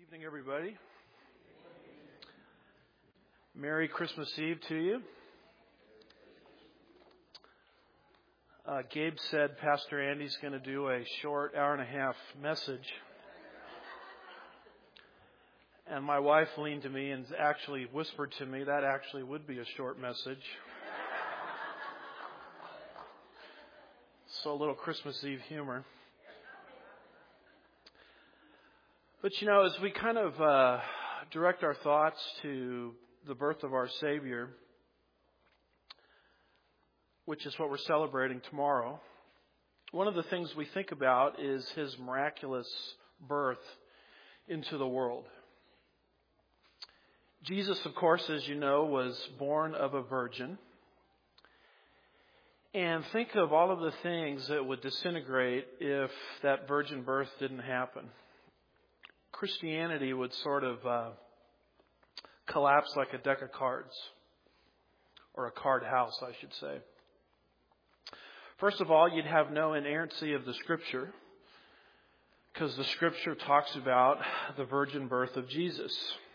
Evening, everybody. Merry Christmas Eve to you. Gabe said Pastor Andy's going to do a short hour-and-a-half message. And my wife leaned to me and actually whispered to me that actually would be a short message. So a little Christmas Eve humor. But as we kind of direct our thoughts to the birth of our Savior, which is what we're celebrating tomorrow, one of the things we think about is His miraculous birth into the world. Jesus, of course, as you know, was born of a virgin. And think of all of the things that would disintegrate if that virgin birth didn't happen. Christianity would sort of collapse like a deck of cards, or a card house, I should say. First of all, you'd have no inerrancy of the Scripture, because the Scripture talks about the virgin birth of Jesus.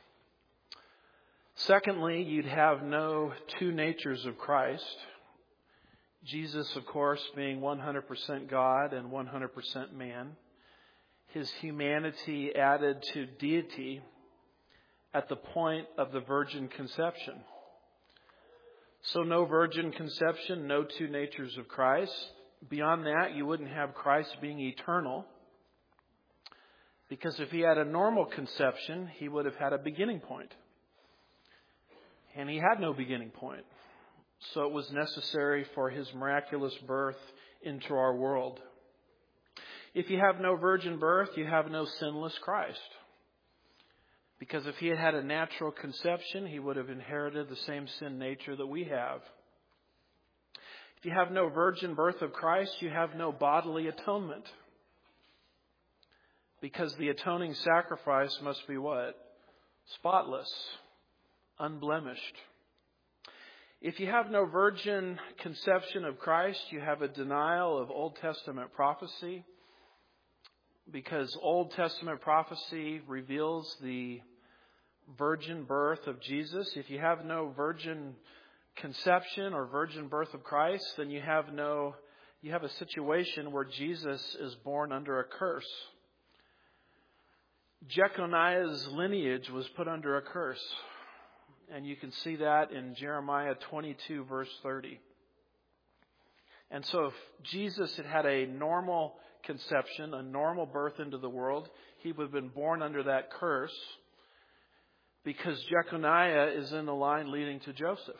Secondly, you'd have no two natures of Christ. Jesus, of course, being 100% God and 100% man. His humanity added to deity at the point of the virgin conception. So no virgin conception, no two natures of Christ. Beyond that, you wouldn't have Christ being eternal. Because if He had a normal conception, He would have had a beginning point. And He had no beginning point. So it was necessary for His miraculous birth into our world. If you have no virgin birth, you have no sinless Christ. Because if He had had a natural conception, He would have inherited the same sin nature that we have. If you have no virgin birth of Christ, you have no bodily atonement. Because the atoning sacrifice must be what? Spotless, unblemished. If you have no virgin conception of Christ, you have a denial of Old Testament prophecy. Because Old Testament prophecy reveals the virgin birth of Jesus. If you have no virgin conception or virgin birth of Christ, then you have a situation where Jesus is born under a curse. Jeconiah's lineage was put under a curse. And you can see that in Jeremiah 22, verse 30. And so if Jesus had a normal conception, a normal birth into the world, He would have been born under that curse, because Jeconiah is in the line leading to Joseph.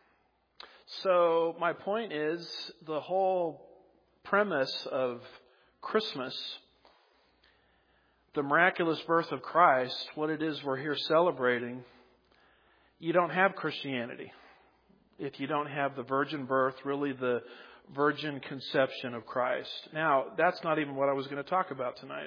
So my point is, the whole premise of Christmas, the miraculous birth of Christ, what it is we're here celebrating, you don't have Christianity if you don't have the virgin birth, really the virgin conception of Christ. Now, that's not even what I was going to talk about tonight.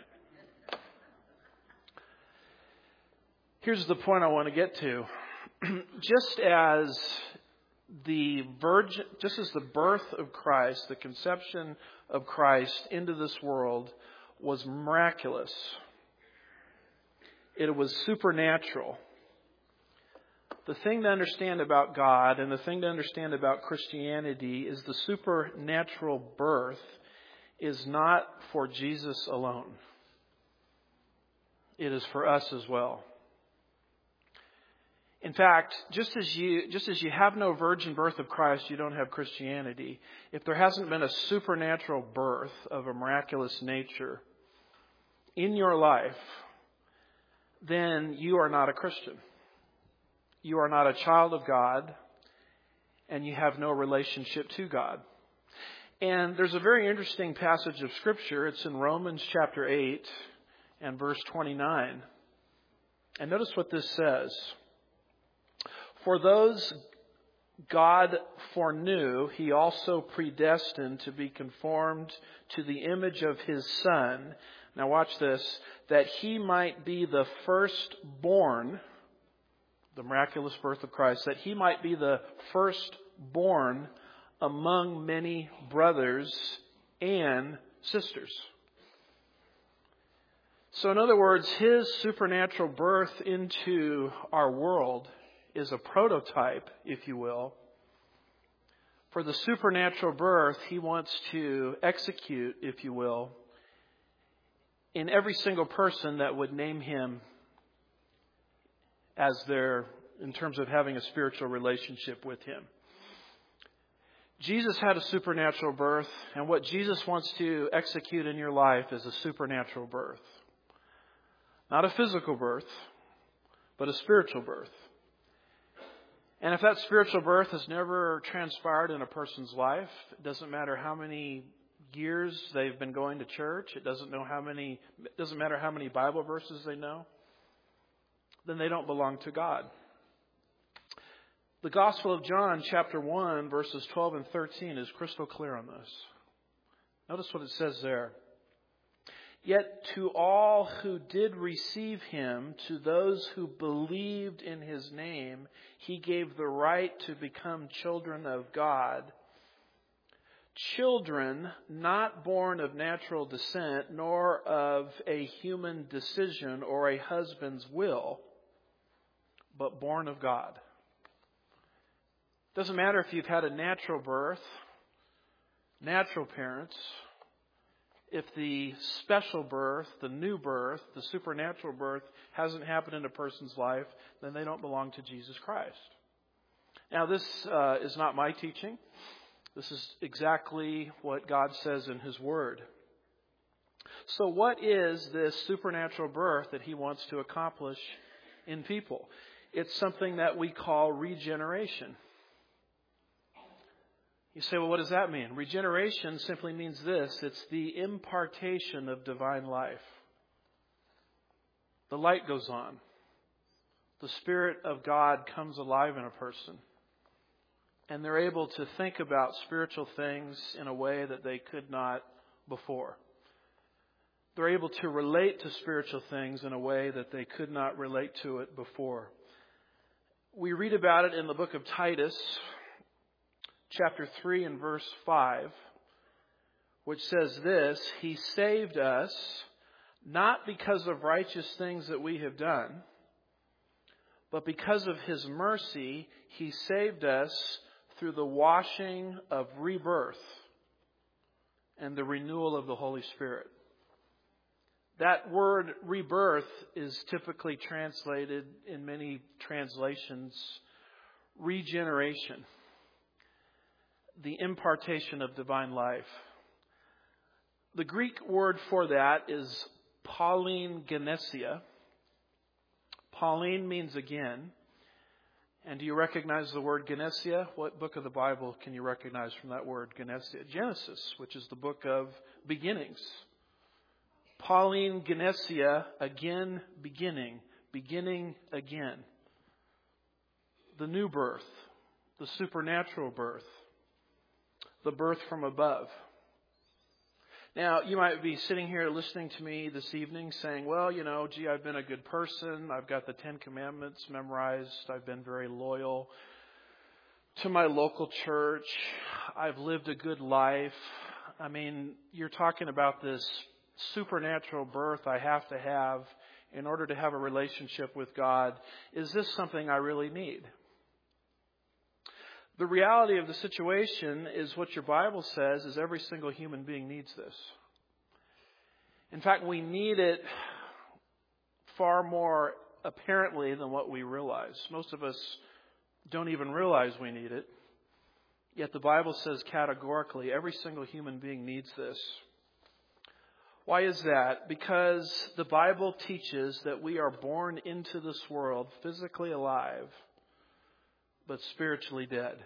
Here's the point I want to get to. Just as the birth of Christ, the conception of Christ into this world was miraculous, it was supernatural. The thing to understand about God and the thing to understand about Christianity is the supernatural birth is not for Jesus alone. It is for us as well. In fact, just as you have no virgin birth of Christ, you don't have Christianity. If there hasn't been a supernatural birth of a miraculous nature in your life, then you are not a Christian. You are not a child of God, and you have no relationship to God. And there's a very interesting passage of Scripture. It's in Romans chapter 8 and verse 29. And notice what this says. For those God foreknew, He also predestined to be conformed to the image of His Son. Now watch this. That He might be the firstborn, the miraculous birth of Christ, that He might be the firstborn among many brothers and sisters. So in other words, his supernatural birth into our world is a prototype, if you will, for the supernatural birth he wants to execute, if you will, in every single person that would name him as their, in terms of having a spiritual relationship with him. Jesus had a supernatural birth, and what Jesus wants to execute in your life is a supernatural birth. Not a physical birth, but a spiritual birth. And if that spiritual birth has never transpired in a person's life, it doesn't matter how many years they've been going to church, it doesn't matter how many Bible verses they know, then they don't belong to God. The Gospel of John, chapter 1, verses 12 and 13 is crystal clear on this. Notice what it says there. Yet to all who did receive him, to those who believed in his name, he gave the right to become children of God. Children not born of natural descent, nor of a human decision or a husband's will, but born of God. Doesn't matter if you've had a natural birth, natural parents. If the special birth, the new birth, the supernatural birth hasn't happened in a person's life, then they don't belong to Jesus Christ. Now, this is not my teaching. This is exactly what God says in his word. So what is this supernatural birth that he wants to accomplish in people? It's something that we call regeneration. You say, well, what does that mean? Regeneration simply means this. It's the impartation of divine life. The light goes on. The Spirit of God comes alive in a person. And they're able to think about spiritual things in a way that they could not before. They're able to relate to spiritual things in a way that they could not relate to it before. We read about it in the book of Titus, chapter 3 and verse 5, which says this, he saved us not because of righteous things that we have done, but because of his mercy, he saved us through the washing of rebirth and the renewal of the Holy Spirit. That word rebirth is typically translated in many translations, regeneration. The impartation of divine life. The Greek word for that is Pauline Genesia. Pauline means again. And do you recognize the word Genesia? What book of the Bible can you recognize from that word Genesia? Genesis, which is the book of beginnings. Pauline Genesia, again, beginning again. The new birth, the supernatural birth. The birth from above. Now, you might be sitting here listening to me this evening saying, well, I've been a good person. I've got the 10 Commandments memorized. I've been very loyal to my local church. I've lived a good life. I mean, you're talking about this supernatural birth I have to have in order to have a relationship with God. Is this something I really need? The reality of the situation is what your Bible says is every single human being needs this. In fact, we need it far more apparently than what we realize. Most of us don't even realize we need it. Yet the Bible says categorically every single human being needs this. Why is that? Because the Bible teaches that we are born into this world physically alive, but spiritually dead.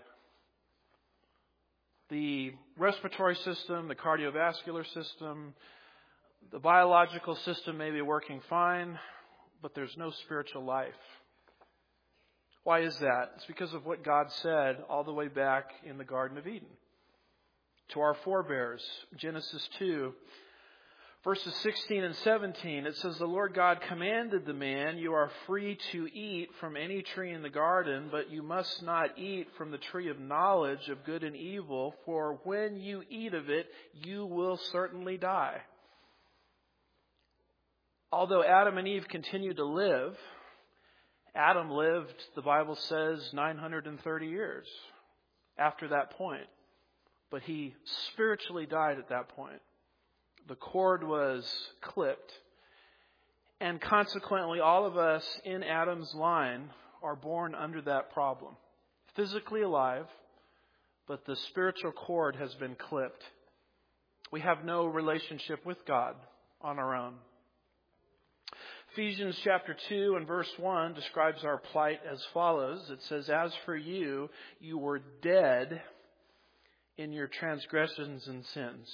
The respiratory system, the cardiovascular system, the biological system may be working fine, but there's no spiritual life. Why is that? It's because of what God said all the way back in the Garden of Eden to our forebears. Genesis 2. Verses 16 and 17, it says, the Lord God commanded the man, you are free to eat from any tree in the garden, but you must not eat from the tree of knowledge of good and evil, for when you eat of it, you will certainly die. Although Adam and Eve continued to live, Adam lived, the Bible says, 930 years after that point. But he spiritually died at that point. The cord was clipped. And consequently, all of us in Adam's line are born under that problem. Physically alive, but the spiritual cord has been clipped. We have no relationship with God on our own. Ephesians chapter 2 and verse 1 describes our plight as follows. It says, "As for you, you were dead in your transgressions and sins."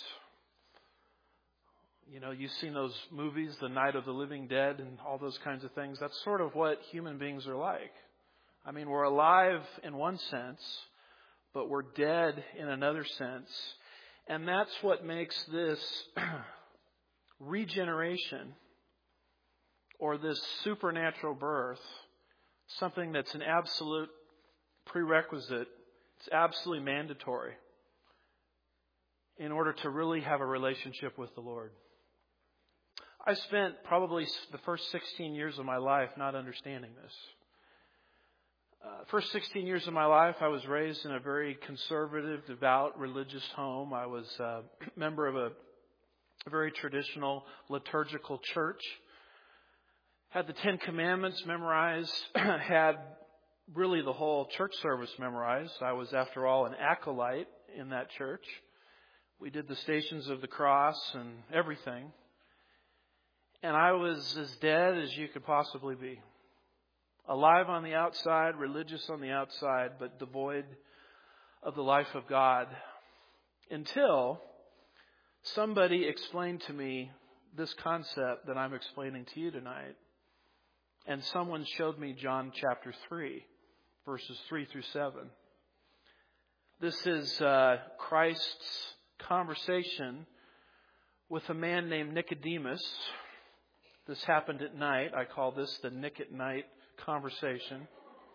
You know, you've seen those movies, The Night of the Living Dead and all those kinds of things. That's sort of what human beings are like. I mean, we're alive in one sense, but we're dead in another sense. And that's what makes this regeneration or this supernatural birth something that's an absolute prerequisite. It's absolutely mandatory in order to really have a relationship with the Lord. I spent probably the first 16 years of my life not understanding this. First 16 years of my life, I was raised in a very conservative, devout, religious home. I was a member of a very traditional liturgical church. Had the Ten Commandments memorized, had really the whole church service memorized. I was, after all, an acolyte in that church. We did the Stations of the Cross and everything. And I was as dead as you could possibly be. Alive on the outside, religious on the outside, but devoid of the life of God. Until somebody explained to me this concept that I'm explaining to you tonight. And someone showed me John chapter 3, verses 3 through 7. This is Christ's conversation with a man named Nicodemus. This happened at night. I call this the Nick at Night conversation.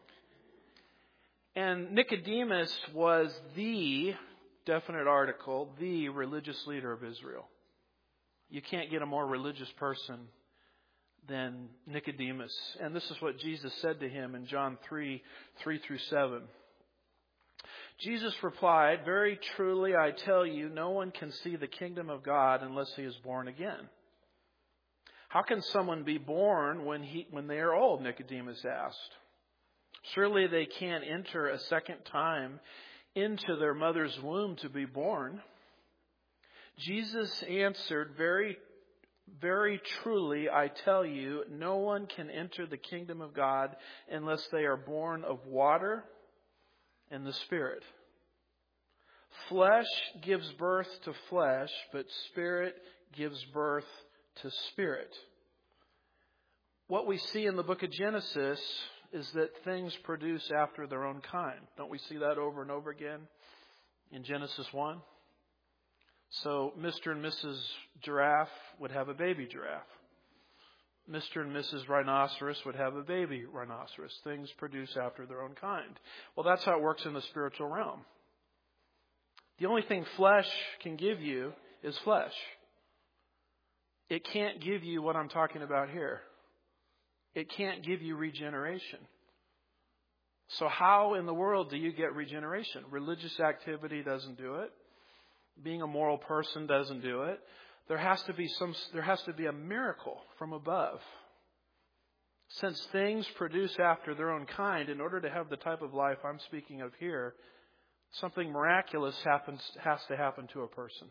And Nicodemus was the, definite article, the religious leader of Israel. You can't get a more religious person than Nicodemus. And this is what Jesus said to him in John 3 through 7. Jesus replied, "Very truly I tell you, no one can see the kingdom of God unless he is born again." "How can someone be born when they are old?" Nicodemus asked. "Surely they can't enter a second time into their mother's womb to be born." Jesus answered, "Very, very truly, I tell you, no one can enter the kingdom of God unless they are born of water and the Spirit. Flesh gives birth to flesh, but Spirit gives birth to Spirit." What we see in the book of Genesis is that things produce after their own kind. Don't we see that over and over again in Genesis 1? So Mr. and Mrs. Giraffe would have a baby giraffe. Mr. and Mrs. Rhinoceros would have a baby rhinoceros. Things produce after their own kind. Well, that's how it works in the spiritual realm. The only thing flesh can give you is flesh. It can't give you what I'm talking about here. It can't give you regeneration. So how in the world do you get regeneration? Religious activity doesn't do it. Being a moral person doesn't do it. There has to be a miracle from above. Since things produce after their own kind, in order to have the type of life I'm speaking of here, something miraculous has to happen to a person.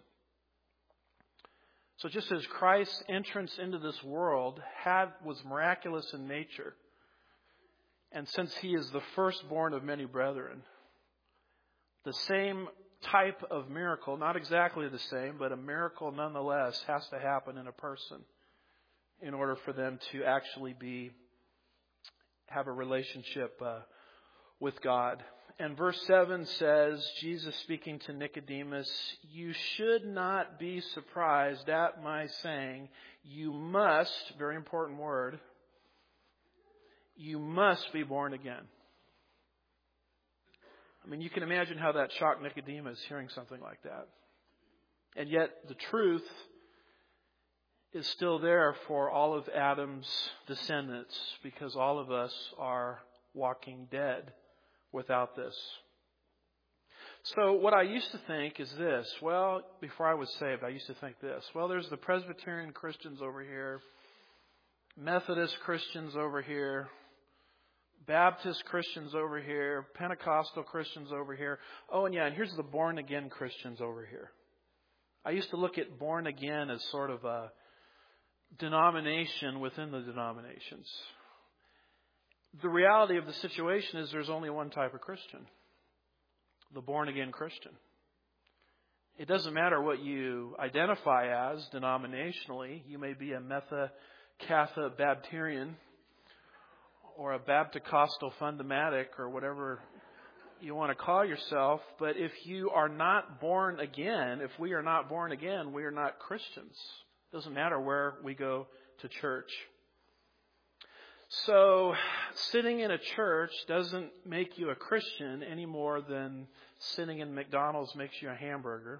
So just as Christ's entrance into this world was miraculous in nature, and since he is the firstborn of many brethren, the same type of miracle, not exactly the same, but a miracle nonetheless, has to happen in a person in order for them to actually have a relationship with God. And verse 7 says, Jesus speaking to Nicodemus, "You should not be surprised at my saying, you must," very important word, "you must be born again." I mean, you can imagine how that shocked Nicodemus hearing something like that. And yet the truth is still there for all of Adam's descendants, because all of us are walking dead without this. So what I used to think is this. Well, before I was saved, I used to think this. Well, there's the Presbyterian Christians over here, Methodist Christians over here, Baptist Christians over here, Pentecostal Christians over here. Oh, and here's the born-again Christians over here. I used to look at born again as sort of a denomination within the denominations. The reality of the situation is there's only one type of Christian, the born-again Christian. It doesn't matter what you identify as denominationally. You may be a Metha-Catha Baptarian or a Baptist-Costal Fundamatic or whatever you want to call yourself. But if you are not born again, if we are not born again, we are not Christians. It doesn't matter where we go to church. So sitting in a church doesn't make you a Christian any more than sitting in McDonald's makes you a hamburger.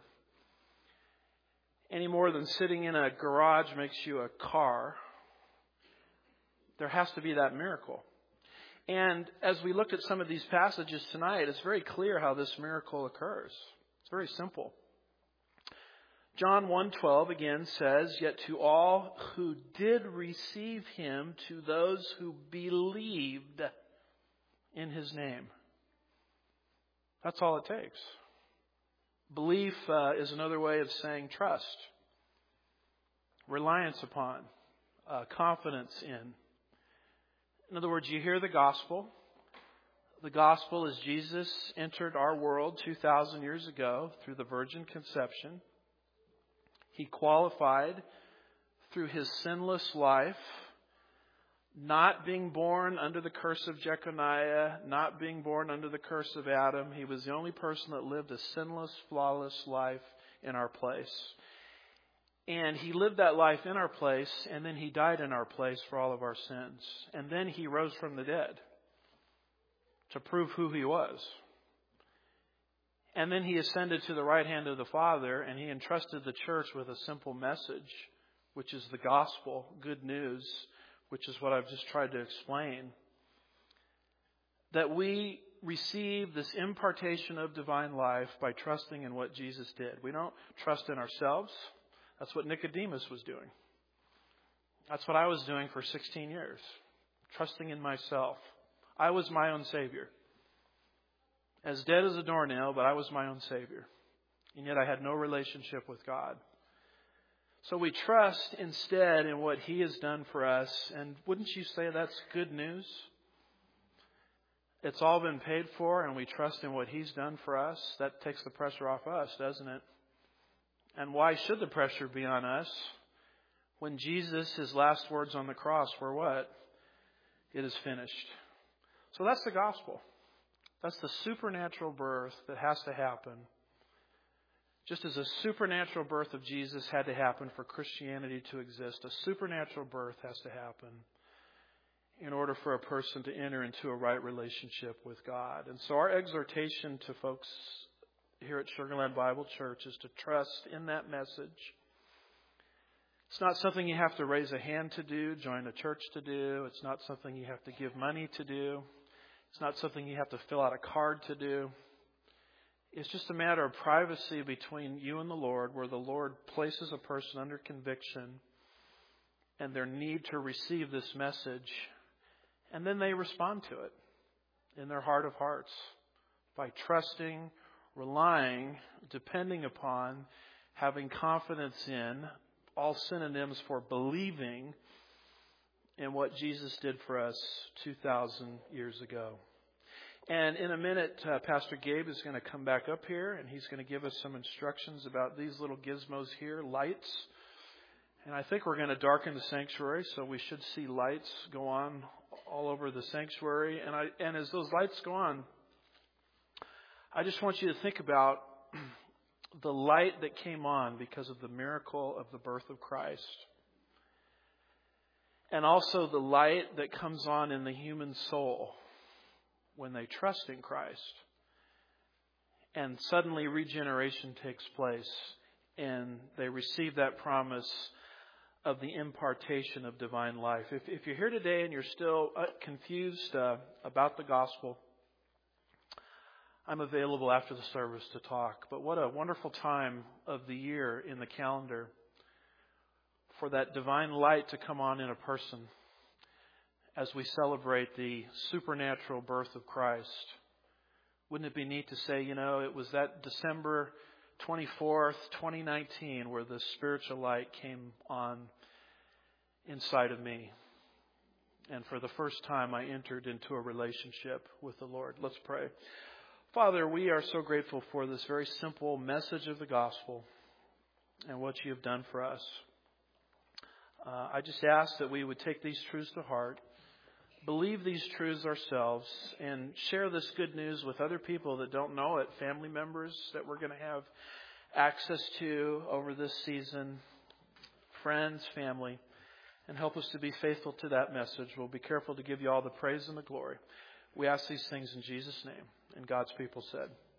Any more than sitting in a garage makes you a car. There has to be that miracle. And as we looked at some of these passages tonight, it's very clear how this miracle occurs. It's very simple. John 1:12 again says, "Yet to all who did receive him, to those who believed in his name." That's all it takes. Belief is another way of saying trust, reliance upon, confidence in. In other words, you hear the gospel. The gospel is Jesus entered our world 2,000 years ago through the virgin conception. He qualified through his sinless life, not being born under the curse of Jeconiah, not being born under the curse of Adam. He was the only person that lived a sinless, flawless life in our place. And he lived that life in our place, and then he died in our place for all of our sins. And then he rose from the dead to prove who he was. And then he ascended to the right hand of the Father, and he entrusted the church with a simple message, which is the gospel, good news, which is what I've just tried to explain. That we receive this impartation of divine life by trusting in what Jesus did. We don't trust in ourselves. That's what Nicodemus was doing. That's what I was doing for 16 years. Trusting in myself. I was my own Savior. As dead as a doornail, but I was my own Savior. And yet I had no relationship with God. So we trust instead in what He has done for us. And wouldn't you say that's good news? It's all been paid for, and we trust in what He's done for us. That takes the pressure off us, doesn't it? And why should the pressure be on us when Jesus, His last words on the cross were what? It is finished. So that's the gospel. That's the supernatural birth that has to happen. Just as a supernatural birth of Jesus had to happen for Christianity to exist, a supernatural birth has to happen in order for a person to enter into a right relationship with God. And so our exhortation to folks here at Sugar Land Bible Church is to trust in that message. It's not something you have to raise a hand to do, join a church to do. It's not something you have to give money to do. It's not something you have to fill out a card to do. It's just a matter of privacy between you and the Lord, where the Lord places a person under conviction and their need to receive this message, and then they respond to it in their heart of hearts by trusting, relying, depending upon, having confidence in, all synonyms for believing in what Jesus did for us 2,000 years ago. And in a minute, Pastor Gabe is going to come back up here, and he's going to give us some instructions about these little gizmos here, lights. And I think we're going to darken the sanctuary, so we should see lights go on all over the sanctuary. And as those lights go on, I just want you to think about the light that came on because of the miracle of the birth of Christ. And also the light that comes on in the human soul when they trust in Christ. And suddenly regeneration takes place and they receive that promise of the impartation of divine life. If you're here today and you're still confused about the gospel, I'm available after the service to talk. But what a wonderful time of the year in the calendar for that divine light to come on in a person as we celebrate the supernatural birth of Christ. Wouldn't it be neat to say, it was that December 24th, 2019, where the spiritual light came on inside of me. And for the first time, I entered into a relationship with the Lord. Let's pray. Father, we are so grateful for this very simple message of the gospel and what you have done for us. I just ask that we would take these truths to heart, believe these truths ourselves, and share this good news with other people that don't know it, family members that we're going to have access to over this season, friends, family, and help us to be faithful to that message. We'll be careful to give you all the praise and the glory. We ask these things in Jesus' name. And God's people said,